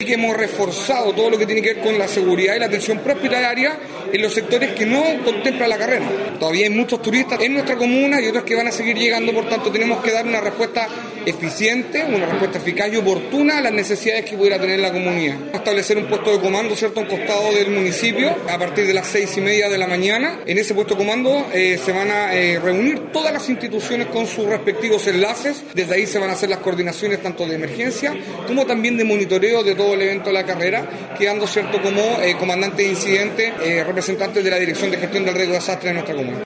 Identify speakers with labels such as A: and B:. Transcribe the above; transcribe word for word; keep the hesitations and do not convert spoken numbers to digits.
A: que hemos reforzado todo lo que tiene que ver con la seguridad y la atención prehospitalaria en los sectores que no contempla la carrera. Todavía hay muchos turistas en nuestra comuna y otros que van a seguir llegando, por tanto tenemos que dar una respuesta eficiente, una respuesta eficaz y oportuna a las necesidades que pudiera tener la comunidad. Establecer un puesto de comando, ¿cierto?, a un costado del municipio a partir de las seis y media de la mañana. En ese puesto de comando eh, se van a eh, reunir todas las instituciones con sus respectivos enlaces. Desde ahí se van a hacer las coordinaciones tanto de emergencia como también de monitoreo de todo el evento de la carrera, quedando, cierto, como eh, comandante de incidente, eh, representantes de la Dirección de Gestión del Riesgo de Desastre de nuestra comuna.